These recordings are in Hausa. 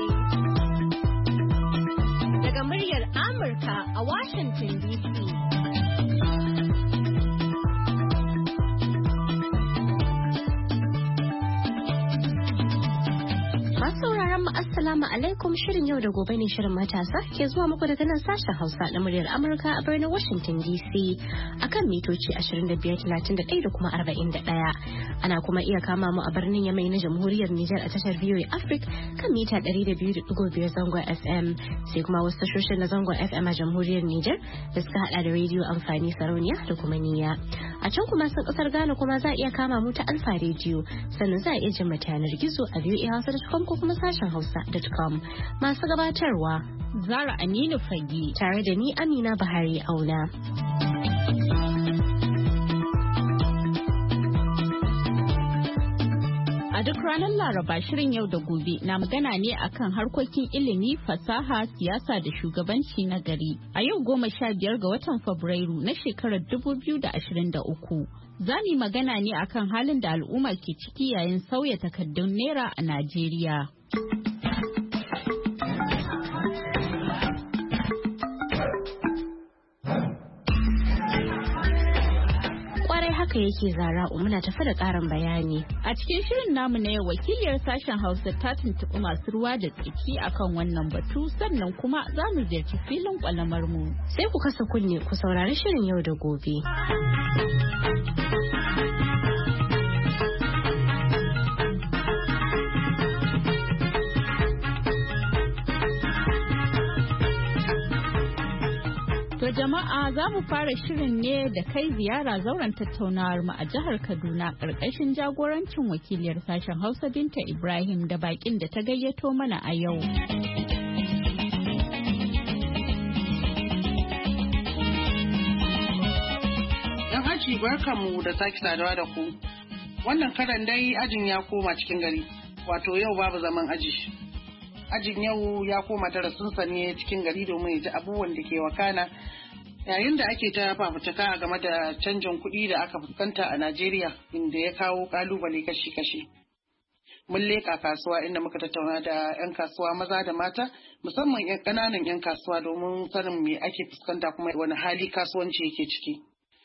daga muryar Amurka a Washington DC. Assalamu alaikum, shirin yau da gobe ne shirin matasa ke zuwa muku daga nan sashen Hausa na muryar Amurka a birnin Washington DC akan mitoci 25, 31 da kuma 41. Ana kuma iya kama mu a birnin Yamai na Jamhuriyar Nijar a tashar VOA Africa kan mita 200.5 zangon FM, sai kuma wasu tashoshin na zangon FM a Jamhuriyar Nijar da suka hada da rediyo amfani sarauniya da kuma niyya. A can kuma sun kasar Ghana kuma za a iya kama mu ta Alfa rediyo, sannan za a iya jin mata yanar gizo a voahausa.com ko kuma sashen Hausa.com. Masu gabatarwa Zara Aminu Fage tare da ni Amina Bahari Auna. A duk ranar Laraba shirin yau da gobe na magana ne akan harkokin ilimi, fasaha, siyasa da shugabanci na gari. A yau 15 ga watan Fabrairu na shekarar 2023. Za mu magana ne akan halin da al'umma ke ciki yayin sauya takaddun naira a Najeriya. Haka yake Zara, muna tafi da ƙarin bayani. A cikin shirin namu na yau wakiliyar sashen Hausa ta tuntuɓi masu ruwa da tsaki akan wannan batu, sannan kuma za mu ziyarci filin ƙwalamar mu. Sai ku kasa kunne ku saurari shirin yau da gobe. To jama'a, za mu fara shirin ne da kai ziyara zauren tattaunawar mu a jihar Kaduna ƙarƙashin jagorancin wakiliyar sashen Hausa Binta Ibrahim da bakin da ta gayyato mana a yau. Yan aji barkanmu da sake saduwa da ku. Wannan karan dai ajin ya koma cikin gari, wato yau babu zaman aji. Ajin yau ya koma darasinsa ne cikin gari domin ya ji abubuwan da ke wakana yayin da ake ta fafutuka game da canjin kuɗi da aka fuskanta a Najeriya, inda ya kawo ƙalubale kashi-kashi. Mun leƙa kasuwa inda muka tattauna da 'yan kasuwa maza da mata, musamman 'yan ƙananan 'yan kasuwa domin sanin me ake fuskanta kuma wani hali kasuwanci yake ciki.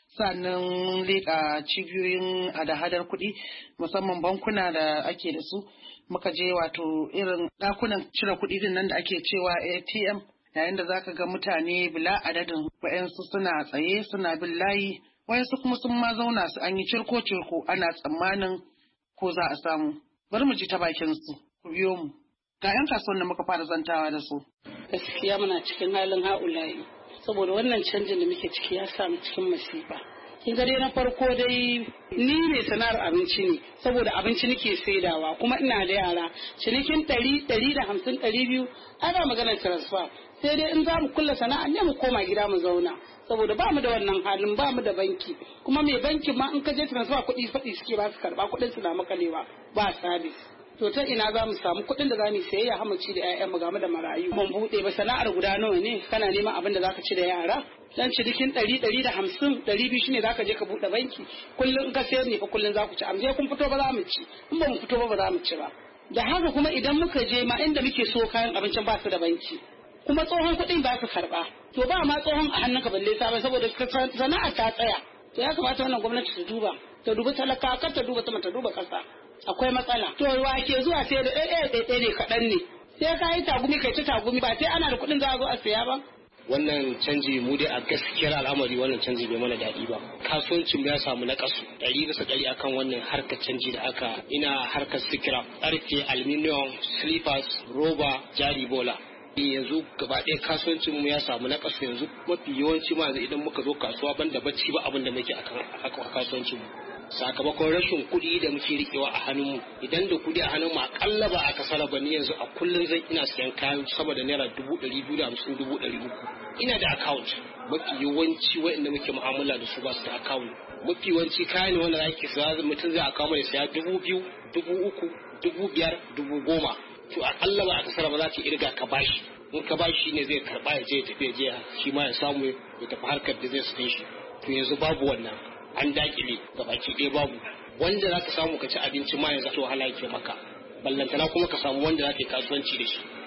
Sannan leƙa cibiyoyin hada-hadar kuɗi, musamman bankuna da ake da su. Muka je wato irin ɗakunan cire kuɗi din nan da ake cewa ATM, yayin da zaka ga mutane bila adadin, wa'yansu suna tsaye suna bin layi, wa'yansu kuma sun ma zauna su an yi cirko-cirko ana tsammanin ko za a samu. Bari mu ji ta bakin su, ku biyo mu. Ga 'yan kasuwan da muka fara zantawa da su. Gaskiya muna cikin halin ha'ulayi, saboda wannan canjin da muke ciki ya sa mu cikin masifa. Kin ga dai na farko dai ni ne sana'ar abinci ne, saboda abinci nake saidawa kuma ina da yara, cinikin 100, 150, 200 ana maganar transfer. Sai dai in za mu kulla sana'a ne mu koma gida mu zauna, saboda ba mu da wannan halin, ba mu da banki, kuma mai banki ma in ka je transfer kuɗi faɗi suke ba su karɓa, kuɗin su na makalewa ba sabis. To ta ina za mu samu kuɗin da za mu sayayya hamaci da 'ya'yanmu game da marayu. Mun buɗe ba sana'ar guda nawa ne, kana neman abin da zaka ci da yara. Dan cinikin 100, 150, 200 shine zaka je ka buɗe banki. Kullum in ka sayar ne fa kullum za ku ci. Amma kun fito ba za mu ci. In ba mu fito ba za mu ci ba. Da haka kuma idan muka je ma inda muke so kayan abincin ba su da banki. Kuma tsohon kuɗin ba su karɓa. To ba ma tsohon a hannunka balle sabon saboda sana'a ta tsaya. To ya kamata wannan gwamnati ta duba. Ta dubi talaka, kar ta duba sama, ta duba ƙasa. Akwai matsala. To wa ke zuwa sai da ɗaya ne kaɗan ne. Sai ka yi tagumi kai ci tagumi ba sai ana da kuɗin za a zo a saya ba. Wannan canji mu dai a gaskiyar al'amari wannan canji bai mana daɗi ba. Kasuwancin ya samu na kasu 100% akan wannan harkar canji da aka ina harkar sikira, ƙarfe, aluminium, slippers, roba, jari bola. Yanzu gaba ɗaya kasuwancin mu ya samu na kasu yanzu mafi yawanci ma yanzu idan muka zo kasuwa banda bacci ba abin da muke akan kasuwancin mu. Sakamakon rashin kuɗi da muke riƙewa a hannunmu, idan da kuɗi a hannunmu akalla ba a kasara ba ni yanzu a kullum zan ina siyan kayan sama da naira 250, 300. Ina da account, mafi yawanci waɗanda muke mu'amala da su ba su da account. Mafi yawanci kayan ne wanda zaki saya mutum zai account mai saya 2,000, 3,000, 5,000, 10,000. To akalla ba a kasara ba za ka irga ka bashi. In ka bashi ne zai karɓa ya je ya tafi ya je shi ma ya samu ya tafi harkar da zai saye shi. To yanzu babu wannan. An dakile ga baki ɗaya babu wanda za ka samu ka ci abinci ma yanzu to wahala yake maka, ballantana kuma ka samu wanda za ka yi kasuwanci da shi.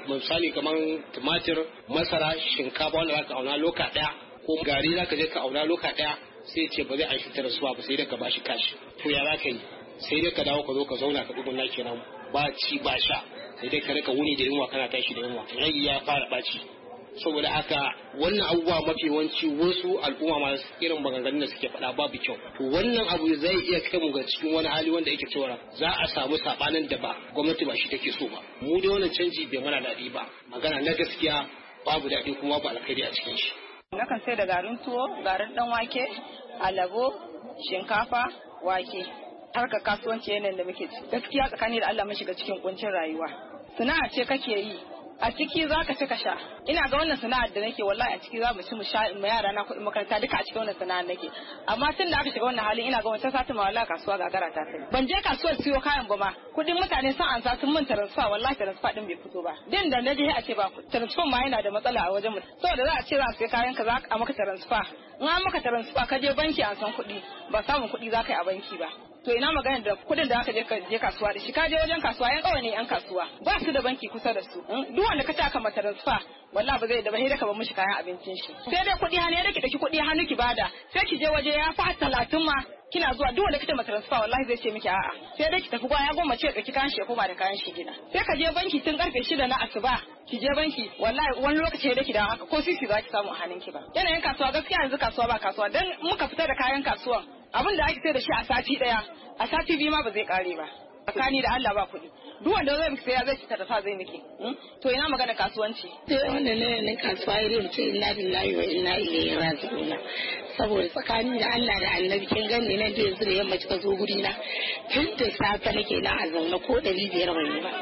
misali kamar tumatir, masara, shinkafa wanda zaka auna loka daya ko gari zaka je ka auna loka daya sai ce ba zai an fitar suwa ba sai da ka bashi kashi. To ya zaka yi? Sai dai ka dawo ka zo ka zauna ka dugunna kenan ba ci ba sha sai dai ka rika wuni da yunwa kana tashi da yunwa. Rai ya fara baci. Saboda haka wannan abubuwa mafi yawanci wasu al'umma masu irin maganganun da suke faɗa babu kyau. To wannan abu zai iya kai mu ga cikin wani hali wanda yake cewa za a samu sabanin da ba gwamnati ba shi take so ba. Mu da wannan canji bai mana daɗi ba. Magana na gaskiya babu daɗi kuma babu alkhairi a cikin shi. Nakan sai da garin tuwo, garin dan wake, alabo, shinkafa, wake. Harkar kasuwanci yanayin da muke ci. Gaskiya tsakani da Allah mun shiga cikin kuncin rayuwa. Sana'a ce kake yi. A ciki za ka ci ka sha. Ina ga wannan sana'ar da nake wallahi a ciki za mu ci mu sha mu yara na kuɗin makaranta duka a cikin wannan sana'ar nake. Amma tun da aka shiga wannan halin ina ga wancan satin ma wallahi kasuwa gagara ta kai. Ban je kasuwar siyo kayan ba ma. Kuɗin mutane sun ansa sun mun transfer wallahi transfer din bai fito ba. Din da na je a ce ba transfer ma yana da matsala a wajen mu. Saboda za a ce za a sai kayan ka za a maka transfer. In an maka transfer ka je banki an san kuɗi ba samun kuɗi za ka yi a banki ba. To ina magana da kudin da aka je kasuwa da shi ka je wajen kasuwa yan kawai ne yan kasuwa ba su da banki kusa da su duk wanda ka taka mata transfer wallahi ba zai da ba sai da ka ba mishi kayan abincin shi sai dai kudi hannu da ki daki kudi hannu ki bada sai ki je waje ya fa 30 ma kina zuwa duk wanda kike mata transfer wallahi zai ce miki a'a sai dai ki tafi gwaya goma ce da ki kan shi ko ba da kayan shi gida sai ka je banki tun karfe 6 na asuba ki je banki wallahi wani lokaci da ki da haka ko sisi za ki samu a hannun ki ba yanayin kasuwa gaskiya yanzu kasuwa ba kasuwa dan muka fita da kayan kasuwan abin da ake sai da shi a sati daya a sati biyu ma ba zai kare ba tsakani da Allah ba kuɗi duk wanda zai miki saya zai ci tafa zai miki to ina magana kasuwanci sai wannan ne kasuwa irin ce inna lillahi wa inna ilaihi raji'un saboda tsakani da Allah da Annabi kin gani nan da yanzu da yamma kika zo guri na tun da safe nake na a zauna ko 500 ban yi ba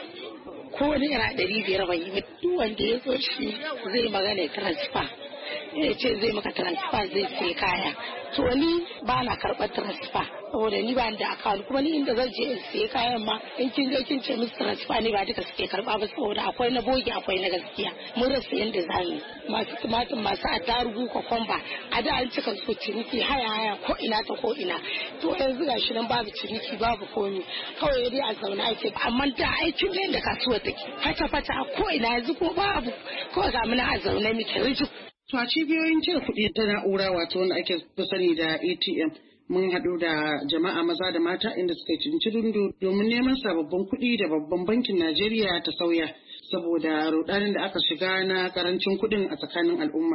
ko naira 500 ban yi ba duk wanda ya zo shi zai magana transfer ya ce zai maka transfer zai sai kaya to ni ba na karɓar transfer saboda ni ba da account kuma ni inda zan je in sai kayan ma in kin je kin ce musu transfer ne ba duka suke karɓa ba saboda akwai na bogi akwai na gaskiya mun rasa yanda zamu masu tumatir masu attarugu kokomba a da an cika so ciniki haya ko ina ta ko ina to yanzu gashi nan babu ciniki babu komi kawai dai a zauna ake amma da aikin ne da kasuwa take fata ko ina yanzu ko babu kawai ga muna a zaune muke rijik. To a cibiyoyin cire kuɗi ta na'ura wato wanda ake sani da ATM mun haɗu da jama'a maza da mata inda suka cinci dundu domin neman sababbin kuɗi da babban bankin Najeriya ta sauya saboda rudanin da aka shiga na karancin kuɗin a tsakanin al'umma.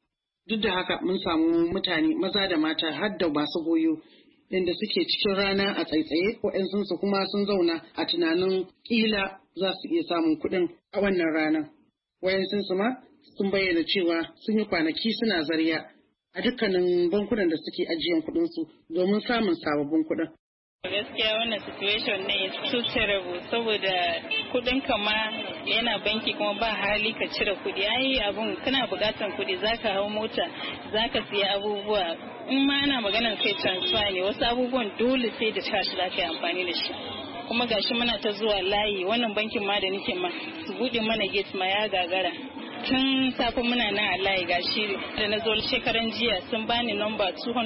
Duk da haka mun samu mutane maza da mata har da masu goyo inda suke cikin rana a tsaitsaye ko su kuma sun zauna a tunanin kila za su iya samun kuɗin a wannan ranar. Wayansu ma sun bayyana cewa sun yi kwanaki suna zariya a dukkanin bankunan da suke ajiyan kuɗinsu domin samun sababbin kuɗin. Gaskiya wannan situation ne is too terrible saboda kuɗin kama yana banki kuma ba hali ka cire kuɗi ai abun kana buƙatar kuɗi zaka hau mota zaka siya abubuwa in ma ana maganar kai transfer ne wasu abubuwan dole sai da cash zaka yi amfani da shi kuma gashi muna ta zuwa layi wannan bankin ma da nake ma su buɗe mana gate ma ya gagara tun safe muna nan a layi gashi da na zo shekaran jiya sun bani number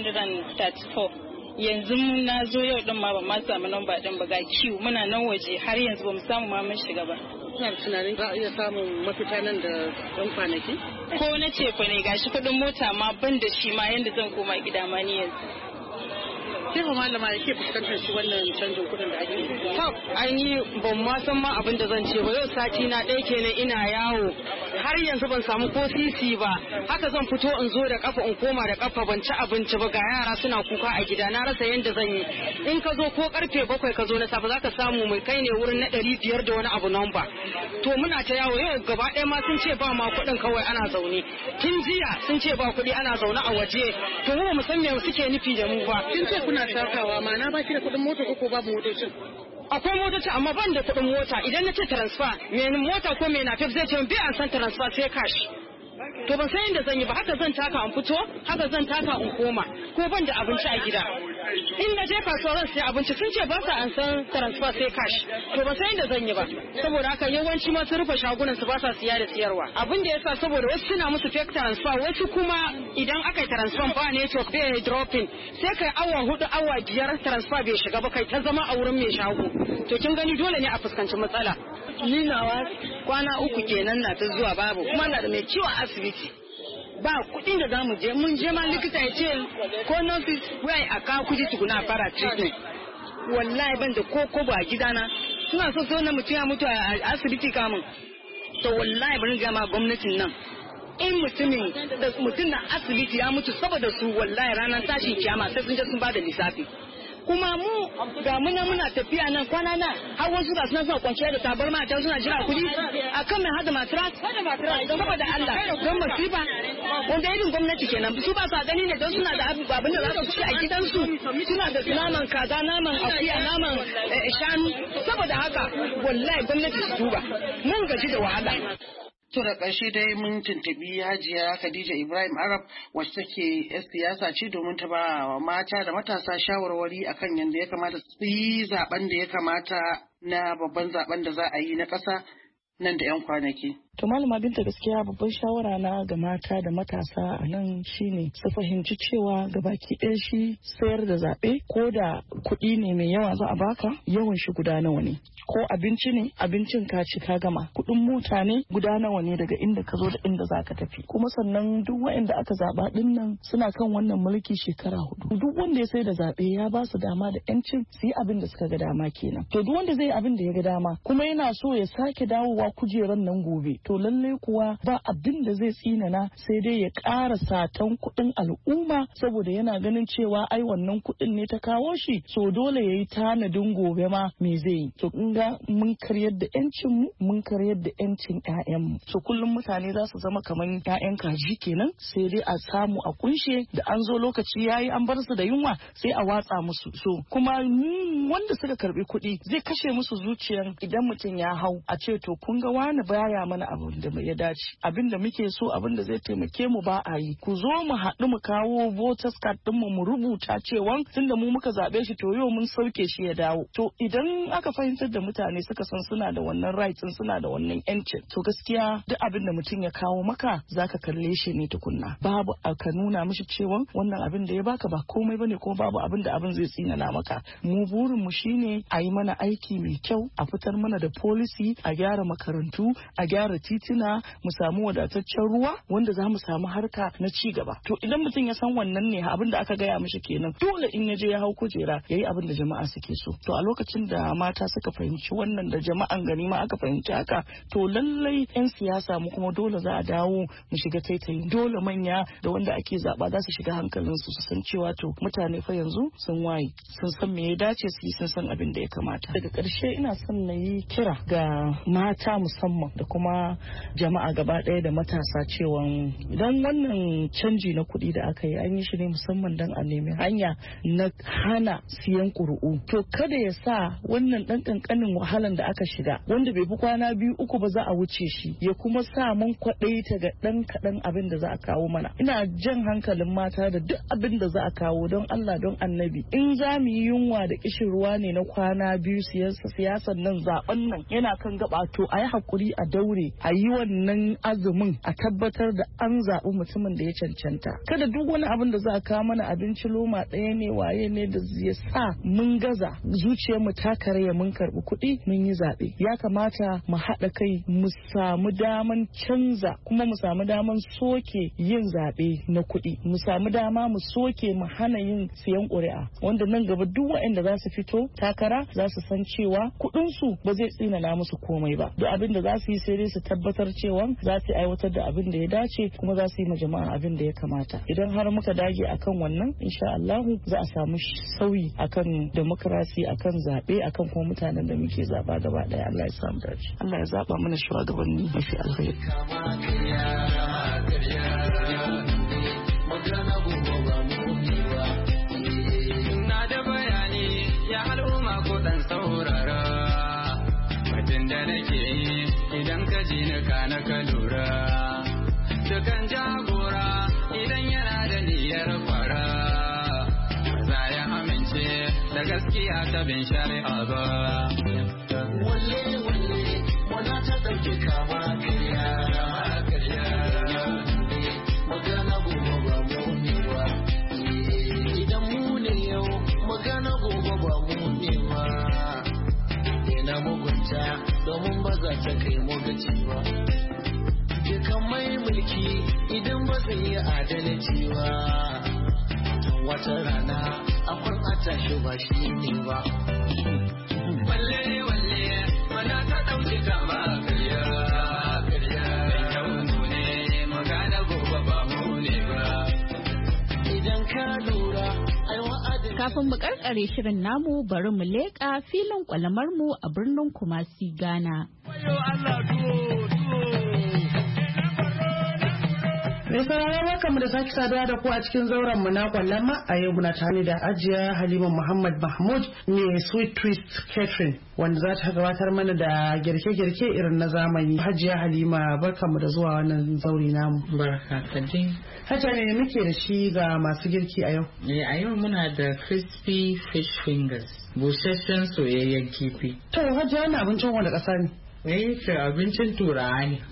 234 yanzu na zo yau din ma ban ma samu number din ba ga queue muna nan waje har yanzu bamu samu ma mun shiga ba. Ina tunanin za a iya samun mafita nan da ɗan kwanaki? Ko na ce fa ne gashi kuɗin mota ma ban da shi ma yanda zan koma gida ma ni yanzu. Kefa malama yake fuskantar shi wannan canjin kuɗin da ake yi. Ainihi ban ma san ma abin da zan ce ba yau sati na ɗaya kenan ina yawo har yanzu ban samu ko sisi ba haka zan fito in zo da kafa in koma da kafa ban ci abinci ba ga yara suna kuka a gida na rasa yadda zan yi in ka zo ko karfe 7 ka zo na safe zaka samu mai kai ne wurin na 500 da wani abu nan ba to muna ta yawo yau gaba ɗaya ma sun ce ba ma kuɗin kawai ana zaune tun jiya sun ce ba kuɗi ana zaune a waje to mu san me suke nufi da mu ba kin ce kuna takawa ma na baki da kuɗin mota ko babu motocin akwai motoci amma ban da kuɗin mota idan na ce transfer mai mota ko mai nafif zai ce bi an san transfer sai cash to ban san yadda zan yi ba haka zan taka in fito haka zan taka in koma ko ban da abinci a gida in na je kasuwa zan siya abinci sun ce ba sa an san transfer sai cash to ban san yadda zan yi ba saboda haka yawanci ma sun rufe shagunan su ba sa siya da siyarwa abin da yasa saboda wasu suna musu fake transfer wasu kuma idan aka yi transfer ba network bai dropping sai kai awa 4 awa 5 transfer bai shiga ba kai ta zama a wurin mai shago to kin gani dole ne a fuskanci matsala ni nawa kwana 3 kenan na ta zuwa babu kuma na da mai ciwo a asibiti ba kuɗin da zamu je mun je ma likita ya ce ko nurses wai a kawo kuɗi tukuna a fara treatment wallahi ban da ko ba gidana suna so na mutum ya mutu a asibiti kamun to wallahi bari ga ma gwamnatin nan in mutum na asibiti ya mutu saboda su wallahi ranar tashin kiyama sai sun je sun bada lissafi kuma mu ga muna tafiya nan kwana nan har wasu ga suna kwanciya da tabarma a can suna jira kuɗi akan mai hada matras saboda Allah don masifa wanda irin gwamnati kenan su ba sa gani ne don suna da abin da za su ci a gidansu suna da naman kaza naman akuya naman shanu saboda haka wallahi gwamnati su duba mun gaji da wahala. To da ƙarshe dai mun tuntuɓi Hajiya Khadija Ibrahim Arab wacce take 'yar siyasa ce domin ta ba wa mata da matasa shawarwari akan yadda ya kamata su yi zaben da ya kamata na babban zaben da za a yi na ƙasa nan da 'yan kwanaki. To Malama Binta gaskiya babban shawara na ga mata da matasa a nan shine su fahimci cewa gabaki ɗaya shi sayar da zaɓe ko da kuɗi ne mai yawa za a baka yawan shi guda nawa ne. Ko abinci ne abincin ka ci ka gama kuɗin mota ne guda nawa ne daga inda ka zo da inda za ka tafi kuma sannan duk waɗanda aka zaɓa ɗin nan suna kan wannan mulki shekara 4 duk wanda ya sai da zaɓe ya ba su dama da yancin su yi abin da suka ga dama kenan to duk wanda zai yi abin da ya ga dama kuma yana so ya sake dawowa kujeran nan gobe to lallai kuwa ba abin da zai tsinana sai dai ya ƙara satan kuɗin al'umma saboda yana ganin cewa ai wannan kuɗin ne ta kawo shi so dole ya yi tanadin gobe ma me zai yi to ga mun karyar da yancin mu mun karyar da yancin ƴaƴanmu so kullum mutane za su zama kaman ƴaƴan kaji kenan sai dai a samu a kunshe da an zo lokaci yayi an bar su da yunwa sai a watsa musu so kuma wanda suka karbi kuɗi zai kashe musu zuciyan idan mutum ya hau a ce to kun ga wani baya mana abin da ya dace abin da muke so abin da zai taimake mu ba a yi ku zo mu haɗu mu kawo voters card din mu rubuta cewa tunda mu muka zabe shi to yau mun sauke shi ya dawo to idan aka fahimtar da mutane suka san suna da wannan rights suna da wannan yancin to gaskiya duk abin da mutum ya kawo maka zaka kalle shi ne tukunna babu ka nuna mishi cewa wannan abin da ya baka ba komai bane kuma babu abin da abin zai tsinana maka mu burin mu shine a yi mana aiki mai kyau a fitar mana da policy a gyara makarantu a gyara titina mu samu wadataccen ruwa wanda za mu samu harka na ci gaba to idan mutum ya san wannan ne abin da aka gaya mishi kenan dole in ya je ya hau kujera yayi abin da jama'a suke so to a lokacin da mata suka fahimci wannan da jama'an gani ma aka fahimci haka to lallai yan siyasa mu kuma dole za a dawo mu shiga taitayi dole manya da wanda ake zaba za su shiga hankalin su san cewa to mutane fa yanzu sun waye sun san me ya dace su yi sun san abin da ya kamata daga ƙarshe ina son na yi kira ga mata musamman da kuma jama'a gaba ɗaya da matasa cewa idan wannan canji na kuɗi da aka yi an yi shi ne musamman don a nemi hanya na hana siyan ƙuri'u to kada ya sa wannan ɗan ƙanƙanin wahalan da aka shiga wanda bai fi kwana 2-3 ba za a wuce shi ya kuma sa mun kwaɗayi ta ga ɗan kaɗan abin da za a kawo mana ina jan hankalin mata da duk abin da za a kawo don Allah don annabi in za mu yi yunwa da kishin ruwa ne na kwana 2 siyasan nan zaben nan yana kan gaba to a yi hakuri a daure a yi wannan azumin a tabbatar da an zaɓi mutumin da ya cancanta kada duk wani abin da za a kawo mana abinci loma ɗaya ne waye ne da ya sa mun gaza zuciyarmu ta karaya mun karɓi kuɗi mun yi zaɓe ya kamata mu haɗa kai mu samu daman canza kuma mu samu daman soke yin zaɓe na kuɗi mu samu dama mu soke mu hana yin siyan ƙuri'a wanda nan gaba duk waɗanda za su fito takara za su san cewa kuɗinsu ba zai tsinana musu komai ba duk abin da za su yi sai dai su tabbatar cewa za su aiwatar da abin da ya dace kuma za su yi ma jama'a abin da ya kamata idan har muka dage akan wannan insha Allahu za a samu sauyi akan demokrasi akan zaɓe akan kuma mutanen da muke zaba gaba daya Allah ya samu dace Allah ya zaba mana shugabanni mafi alheri na da bayani ya al'umma ko dan saurara mutum da nake yi idan ka ji ni kana ka lura dukan jagora idan yana da niyyar fara za ya amince da gaskiya ta bin shari'a ba walle wana ta dauke kama kariya magana gobe ba mu ne ba idan mu ne yau magana gobe ba mu ne ba ina mugunta domin ba za mulki idan ba zai yi adalci ba wata rana akwai atashi ba shi ne ba walle walle mana ta dauki kama karya karya yau ne magana gobe ba mu ne ba idan ka lura ai wa'adin. Kafin mu karkare shirin namu bari mu leƙa filin kwalamar mu a birnin Kumasi, Ghana. Mai sauraro barkanmu da sake saduwa da ku a cikin zauren mu na kwallama a yau muna tare da Hajiya Halima Muhammad Mahmud mai Sweet Twist Catering wanda za ta gabatar mana da girke-girke irin na zamani. Hajiya Halima barkanmu da zuwa wannan zauri namu. Barka kadai. Hajiya ne muke da shi ga masu girki a yau? A yau muna da crispy fish fingers, busasshen soyayyen kifi. To Hajiya wannan abincin wanda ƙasa ne? To abincin turawa ne.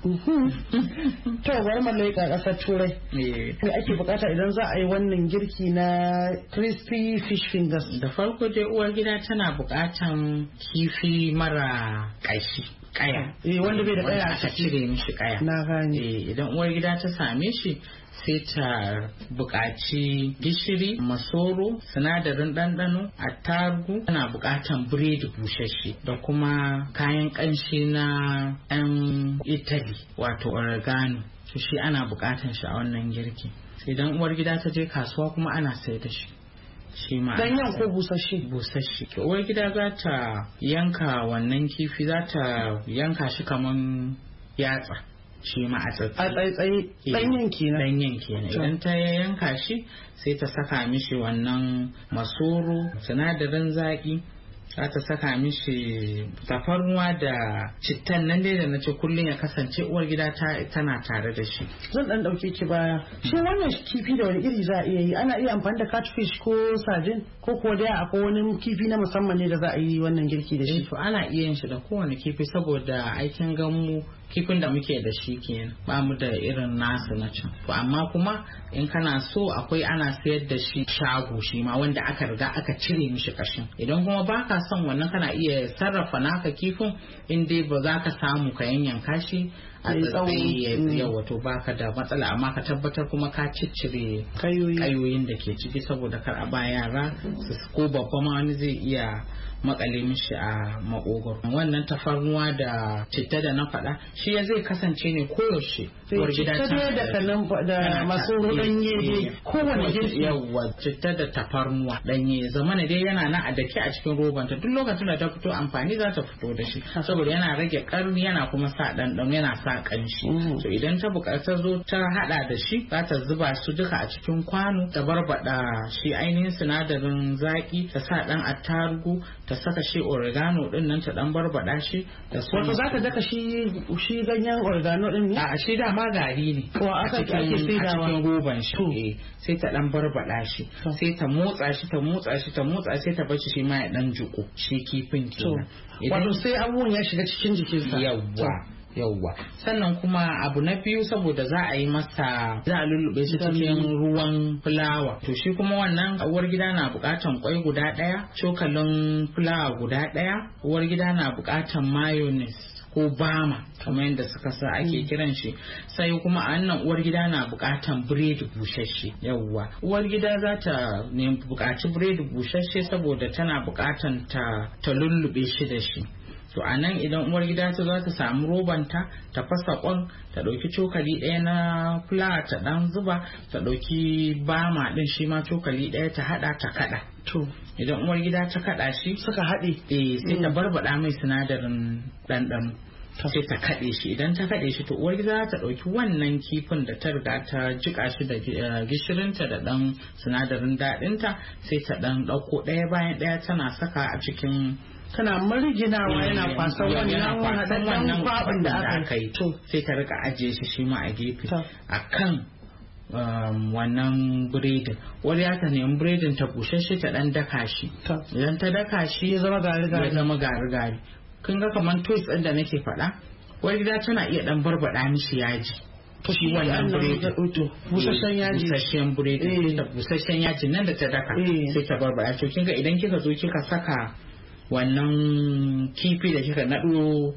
To bari mu leƙa ƙasar Turai. Me ake bukata idan za a yi wannan girki na crispy fish fingers? Da farko dai uwar gida tana bukatan kifi mara ƙashi. Kaya. Wanda bai da kaya aka cire mishi kaya. Na gane. Idan uwar gida ta same shi sai ta buƙaci gishiri, masoro, sinadarin ɗanɗano, attarugu, tana buƙatan biredi busasshe da kuma kayan ƙanshi na 'yan Italy wato oregano. To shi ana buƙatan shi a wannan girki. Idan uwar gida ta je kasuwa kuma ana sai da shi. Shi ma ganyen ko busasshe? Busasshe. Uwar gida za ta yanka wannan kifi, za ta yanka shi kaman yatsa. Shi ma a tsaitsaye ɗanyen kenan. Ɗanyen kenan. Idan ta yanka shi sai ta saka mishi wannan masoro, sinadarin zaƙi, za ta saka mishi tafarnuwa da cittan nan dai da na ce kullum ya kasance uwar gida tana tare da shi. Zan dan dauke ki baya. Shi wannan kifi da wani iri za a iya yi? Ana iya amfani da catfish ko sardine ko kuwa dai akwai wani kifi na musamman ne da za a yi wannan girki da shi? To ana iya yin shi da kowane kifi saboda aikin ganmu kifin da muke da shi kenan ba mu da irin nasu na can. To amma kuma in kana so akwai ana sayar da shi shago shi ma wanda aka riga aka cire mishi kashin. Idan kuma baka son wannan kana iya sarrafa naka kifin in dai ba za ka samu ka yanyanka shi a tsaye yawa to baka da matsala, amma ka tabbatar kuma ka ciccire kayoyin da ke ciki saboda kar a ba yara ko babba ma wani zai iya makale mishi a makogoro. Wannan tafarnuwa da citta da na faɗa shi ya zai kasance ne koyaushe uwar gida da masu ɗanye kowane girki. Yawwa citta da tafarnuwa ɗanye zamana dai yana nan a dake a cikin robanta duk lokacin da ta fito amfani za ta fito da shi saboda yana rage ƙarni yana kuma sa ɗanɗano yana sa ƙanshi. To idan ta buƙatar zo ta haɗa da shi za ta zuba su duka a cikin kwano ta barbaɗa shi ainihin sinadarin zaƙi ta sa ɗan attarugu ta saka shi oregano din nan ta dan barbada shi da su. Wato zaka daka shi ganyen oregano din ne? A shi dama gari ne. Ko aka ake saidawa? A cikin roban shi. Sai ta dan barbada shi. Sai ta motsa shi sai ta bar shi ma ya dan juko shi kifin kenan. Wato sai abubuwan ya shiga cikin jikinsa. Yawwa sannan kuma abu na biyu saboda za a yi masa za a lullube shi cikin ruwan fulawa to shi kuma wannan uwar gida na bukatan kwai guda daya, cokalin fulawa guda daya, uwar gida na bukatan mayonnaise ko bama kamar yadda suka sa ake kiran shi, sai kuma a wannan uwar gida na bukatan biredi busasshe. Yawwa uwar gida za ta bukaci biredi busasshe saboda tana bukatan ta lullube shi da shi. To a nan idan uwar gida ta za ta samu robanta ta fasa kwan ta ɗauki cokali ɗaya na fulawa ta ɗan zuba ta ɗauki bama ɗin shi ma cokali ɗaya ta haɗa ta kaɗa. To idan uwar gida ta kaɗa shi suka haɗe sai ta barbaɗa mai sinadarin ɗanɗano. Sai ta kaɗe shi idan ta kaɗe shi to uwar gida ta ɗauki wannan kifin da ta riga ta jiƙa shi da gishirinta da ɗan sinadarin daɗinta sai ta ɗan ɗauko ɗaya bayan ɗaya tana saka a cikin tana mariginawa yana kwasan wannan kwaɓin da aka yi to sai ta rika ajiye shi ma a gefe a kan wannan biredin wani ya ta nemi biredin ta bushashe ta dan daka shi idan ta daka shi ya zama gari kun ga kamar twist ɗin da nake faɗa wani gida tana iya dan barbada mishi yaji shi wannan biredi busasshen biredi busasshen yaji nan da ta daka sai ta barbada to kin ga idan kika zo kika saka wannan kifi da kika naɗo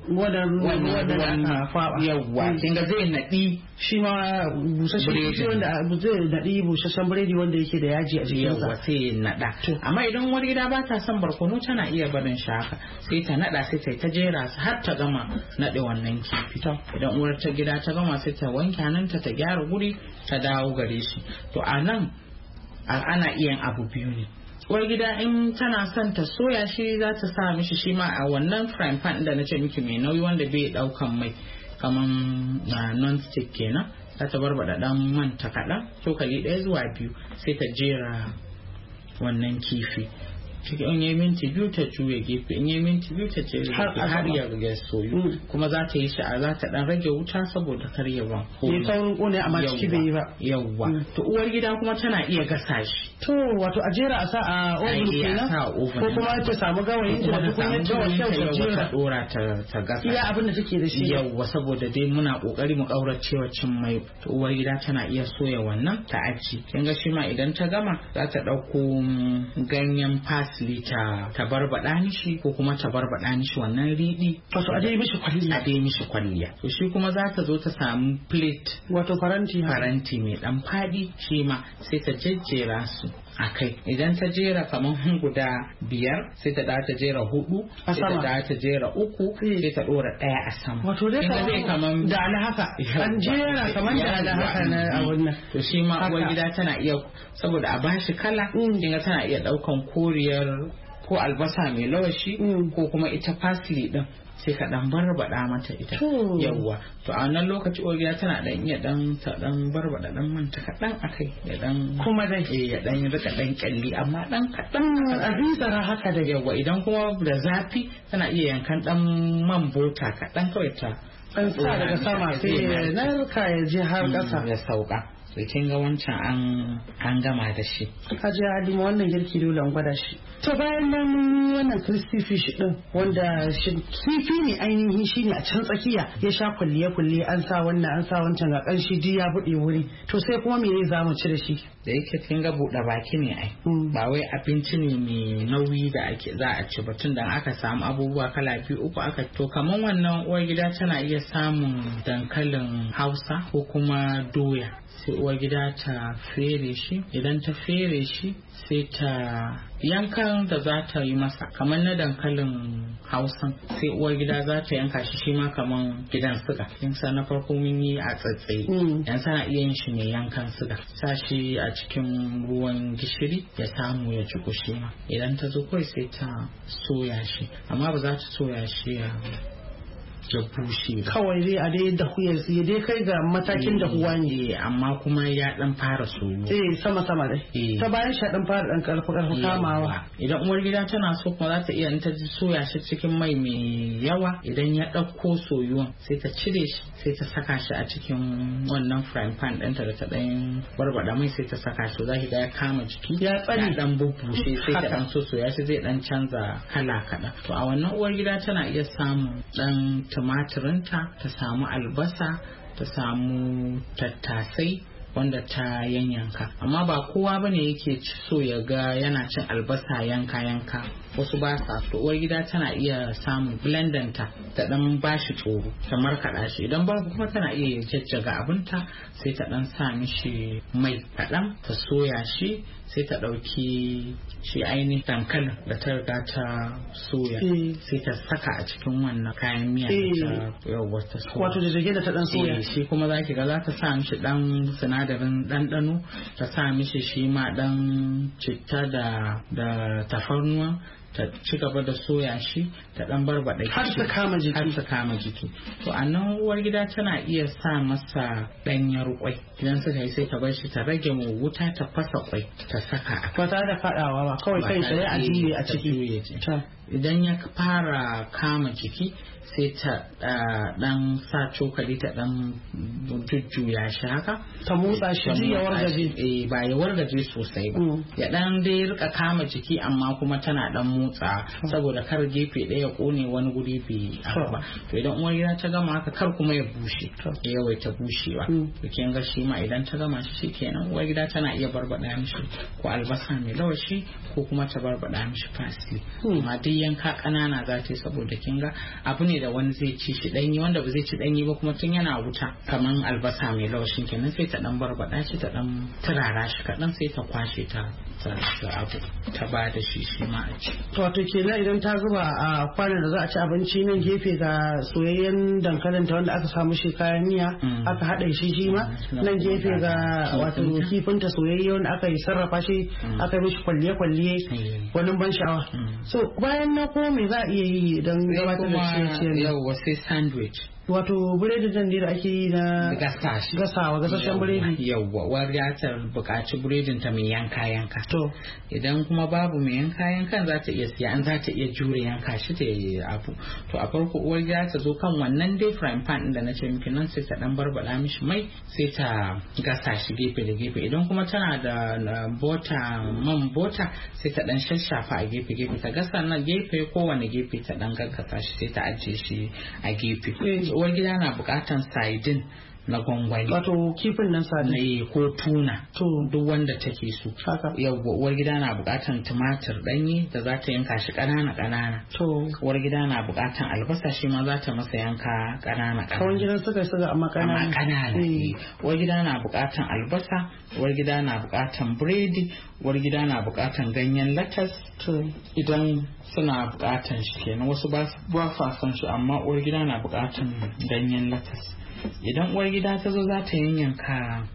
wannan yawwa kin ga zai naɗi shi ma busasshen kifi wanda zai naɗi busasshen biredi wanda yake da yaji a jikinsa. Yawwa sai naɗa. Amma idan uwar gida ba ta son barkono tana iya barin shi haka sai ta naɗa sai ta jera su har ta gama naɗe wannan kifi. Idan uwar ta gida ta gama sai ta wanke hannunta ta gyara guri ta dawo gare shi. To a nan ana iya yin abu biyu ne. Uwar gida in tana son ta soya shi za ta sa mishi shi ma a wannan frying pan da na ce miki mai nauyi wanda bai daukan mai kaman non stick kenan. Za ta barbada dan manta kaɗan cokali 1 zuwa 2 sai ta jera wannan kifi. In yi minti 2 ta juya gefe, in yi minti 2 ta ce har ya soyu. Kuma za ta yi sha'a za ta dan rage wuta saboda kar ya ban. Bai saurin kone amma ciki bai yi ba. Yawwa. To uwar gida kuma tana iya gasa shi. To wato a jera a sa a oven kenan. Ko kuma ta samu gawayin ta da kuma ta jera ta dora ta gasa. Iya abin da take da shi. Yawwa saboda dai muna kokari mu kaurace wa cin mai. To uwar gida tana iya soya wannan ta aji. Kin ga shi ma idan ta gama za ta dauko ganyen ta barbada mishi ko kuma ta barbada mishi wannan riɗi. Wato a dai mishi kwalliya. A dai mishi kwalliya. To shi kuma za ta zo ta samu plate. Wato faranti mai dan fadi shi ma sai ta jejjera su a kai. Idan ta jera kamar guda 5 sai ta ta jera 4 sai ta jera 3 sai ta dora 1 a sama. Wato dai kaman da ala haka an jera kaman da ala haka na a wannan. To shi ma uwar gida tana iya saboda a bashi kala kinga tana iya daukan koriyar ko albasa mai lawashi ko kuma ita parsley din sai ka dan barbada mata ita. Yawwa to a wannan lokaci uwar gida tana dan iya ta dan barbada dan manta kadan akai ya dan kuma dai ya dan rika dan kyalli amma dan kadan azizara haka da yawwa idan kuma da zafi tana iya yankan dan man bota kadan kawai ta an sa daga sama sai na rika ya je har kasa ya sauka. sai kin ga wancan an gama da shi. Ka ji Halima wannan girki dole an gwada shi. To bayan nan wannan crispy fish din wanda kifi ne ainihin shine a can tsakiya ya sha kulle an sa wannan an sa wancan ga kanshi ji ya bude wuri. To sai kuma me za mu ci da shi? Da yake kin ga buɗe baki ne ai. Ba wai abinci ne mai nauyi da ake za a ci ba tun da aka samu abubuwa kala 2-3 aka to kaman wannan uwar gida tana iya samun dankalin Hausa ko kuma doya. Sai uwar gida ta fere shi idan ta fere shi sai ta yankan da za ta yi masa kamar na dankalin Hausan sai uwar gida za ta yanka shi ma kamar gidan suga sa na farko mun yi a tsatsaye yan sana iya yin shi ne yankan suga sa shi a cikin ruwan gishiri ya samu ya ci kushi ma idan ta zo kawai sai ta soya shi amma ba za ta soya shi ya bushe kawai dai a dai dahu ya dai kai ga matakin dahuwa ne amma kuma ya dan fara soyu sama dai ta bayan shi dan fara dan karfi kamawa idan uwar gida tana so kuma za ta iya ta soya shi cikin mai mai yawa idan ya dauko soyuwan sai ta cire shi sai ta saka shi a cikin wannan frying pan ɗinta da ta dan barbada mai sai ta saka shi zaki ga ya kama jiki ya tsani dan bubbushe sai ta dan soya shi zai dan canza kala kaɗan to a wannan uwar gida tana iya samun dan tumatirinta ta samu albasa ta samu tattasai wanda ta yanyanka amma ba kowa bane yake so ya ga yana cin albasa yanka wasu ba sa so uwar gida tana iya samun blender ta dan bashi tsoro ta markaɗa shi idan babu kuma tana iya jajjaga abinta sai ta dan sa mishi mai kaɗan ta soya shi sai ta ɗauki shi ainihin dankalin da ta riga ta soya sai ta saka a cikin wannan kayan miya da ta yawwa ta soya wato da jage da ta dan soya shi kuma zaki ga za ta sa mishi dan sinadarin ɗanɗano ta sa mishi shi ma dan citta da tafarnuwa ta ci gaba da soya shi ta dan barbada har ta kama jiki to a nan uwar gida tana iya sa masa ɗanyar kwai idan suka yi sai ta bar shi ta rage mu wuta ta fasa kwai ta saka ba tare da fadawa ba kawai kai sai a juye a ciki idan ya fara kama jiki sai ta dan sa cokali ta dan jujjuya shi haka ta motsa shi ya wargaje ba ya wargaje sosai ba ya dan dai rika kama jiki amma kuma tana dan motsa saboda kar gefe ɗaya kone wani guri bai ba. To idan uwar gida ta gama haka kar kuma ya bushe ya yawaita bushewa. To kin ga shi ma idan ta gama shi kenan uwar gida tana iya barbada mishi ko albasa mai lawashi ko kuma ta barbada mishi parsley. Amma duk yanka kanana za ta yi saboda kin ga abu ne da wani zai ci shi danyi wanda ba zai ci danyi ba kuma tun yana wuta kaman albasa mai lawashin kenan sai ta dan barbada shi ta dan turara shi kadan sai ta kwashe ta abu ta ba da shi ma a ci. Wato kenan idan ta zuba a kwanon da za a ci abinci nan gefe ga soyayyen dankalin ta wanda aka samu shi kayan miya aka haɗa shi ma nan gefe ga wato kifin ta soyayye wanda aka yi sarrafa shi aka yi mishi kwalliye wani ban sha'awa. So bayan na ko me za a iya yi don gabatar da ciye-ciye? Yawwa sai sandwich. Wato biredi da ake yi na gasawa gasashen biredi. Yawwa wariya ta buƙaci biredin ta mai yanka to idan kuma babu mai yankan za ta iya siya an za ta iya jure yanka shi ta yi abu. To a farko uwar gida ta zo kan wannan dai frying pan din da na ce miki nan sai ta dan barbada mishi mai sai ta gasa shi gefe da gefe. Idan kuma tana da man bota sai ta dan shashafa a gefe ta gasa na gefe kowane gefe ta dan gaggasa shi sai ta ajiye shi a gefe. Uwar gida na bukatan sardine na gwangwani. Wato kifin nan sardine ko tuna. To duk wanda take so. Yau uwar gida na bukatan tumatir danyi da za ta yanka shi kanana. To uwar gida na bukatan albasa shi ma za ta masa yanka kanana. Kawai gidan suka amma kanana. Uwar gida na bukatan albasa, uwar gida na bukatan biredi, uwar gida na bukatan ganyen latas. Idan suna bukatan shi kenan wasu ba sa son shi amma uwar gida na bukatan ganyen latas. Idan uwar gida ta zo za ta yanyanka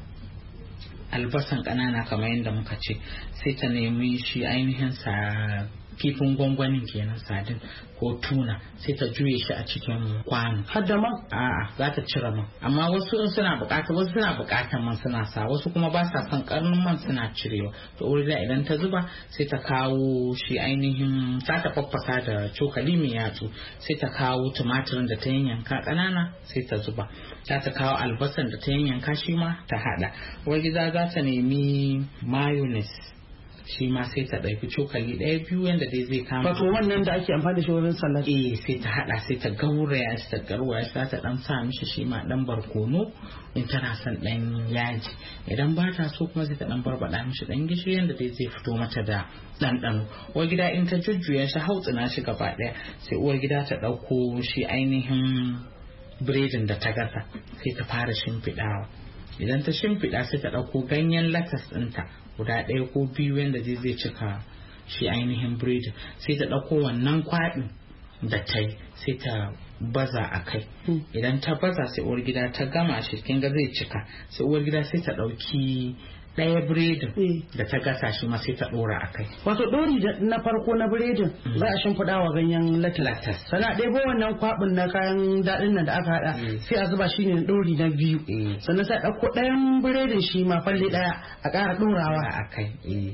albasan kanana kamar yadda muka ce sai ta nemi shi ainihin sa kifin gwangwanin kenan sadin ko tuna sai ta juye shi a cikin kwano. Hadda man? A'a za ta cire man. Amma wasu suna bukatar man suna sa wasu kuma ba sa son karnin man suna cirewa. To urida idan ta zuba sai ta kawo shi ainihin za ta faffasa da cokali mai yatsu sai ta kawo tumatirin da ta yanyanka kanana sai ta zuba. Za ta kawo albasan da ta yanyanka shi ma ta hada. Gida za ta nemi mayonnaise shi ma sai ta ɗauki cokali ɗaya biyu yadda dai zai kama. Wato wannan da ake amfani da shi wurin salad. Sai ta haɗa sai ta gauraya shi ta garwaya shi ta ɗan sa mishi shi ma ɗan barkono in tana son ɗan yaji. Idan ba ta so kuma sai ta ɗan barbaɗa mishi ɗan gishiri yadda dai zai fito mata da ɗanɗano. Uwar gida in ta jujjuya shi hautsina shi gaba ɗaya sai uwar gida ta ɗauko shi ainihin biredin da ta gasa sai ta fara shimfiɗawa. Idan ta shimfiɗa sai ta ɗauko ganyen latas ɗinta guda ɗaya ko biyu yadda zai cika shi ainihin biredin sai ta ɗauko wannan kwaɗin da ta yi sai ta baza a kai. Idan ta baza sai uwar gida ta gama shi kin ga zai cika sai uwar gida sai ta ɗauki ɗaya biredin da ta gasa shi ma sai ta ɗora a kai. Wato ɗori na farko na biredin za a shimfiɗa wa ganyen latas. Sana ɗebo wannan kwaɓin na kayan daɗin nan da aka haɗa sai a zuba shi ne ɗori na biyu. Sannan sai a ɗauko ɗayan biredin shi ma falle ɗaya a ƙara ɗorawa a kai.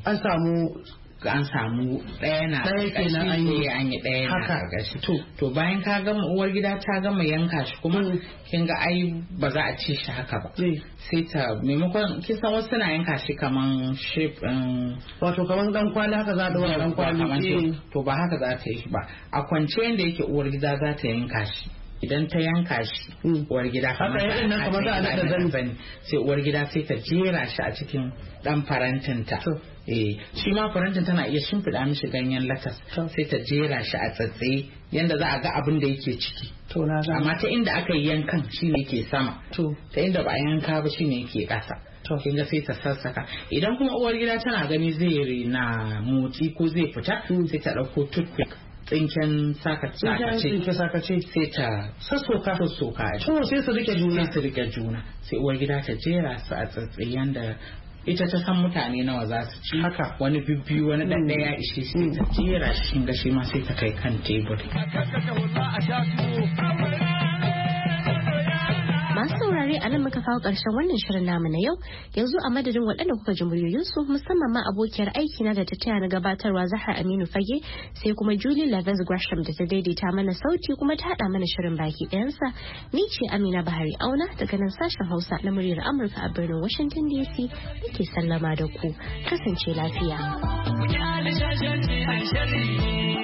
An samu ɗaya na kenan an yi ɗaya na gashi. To bayan ka gama uwar gida ta gama yanka shi kuma kin ga ai ba za a ci shi haka ba. Sai ta maimakon kin san wasu na yanka shi kaman shape wato kaman dan kwali haka za da wannan kwali. To ba haka za ta yi shi ba. A kwance yanda yake uwar gida za ta yanka shi. Idan ta yanka shi uwar gida kamar za a naɗa zani sai uwar gida sai ta jera shi a cikin dan farantinta. Shi ma farantin tana iya shimfiɗa mishi ganyen latas sai ta jera shi a tsatsaye yanda za a ga abin da yake ciki. Amma ta inda aka yi yankan shine ke sama ta inda ba a yanka ba shine yake ƙasa. Kin ga sai ta sassaka idan kuma uwar gida tana gani zai na motsi ko zai fita sai ta ɗauko toothpick tsinken sakace sai ta sassoka sai su rike juna sai uwar gida ta jera su a tsatsayen da ita ta san mutane nawa za su ci haka wani bibbiyu wani dan daya ishe sai ta jera shi ga shi ma sai ta kai kan tebur. Masu saurare a nan muka kawo ƙarshen wannan shirin namu na yau yanzu a madadin waɗanda kuka ji muryoyinsu musamman ma abokiyar aiki na da ta taya na gabatarwa Zahra Aminu Fage sai kuma Julie Lavenz Gresham da ta daidaita mana sauti kuma ta haɗa mana shirin baki ɗayansa ni ce Amina Bahari Auna daga nan sashen Hausa na muryar Amurka a birnin Washington DC nake sallama da ku kasance lafiya.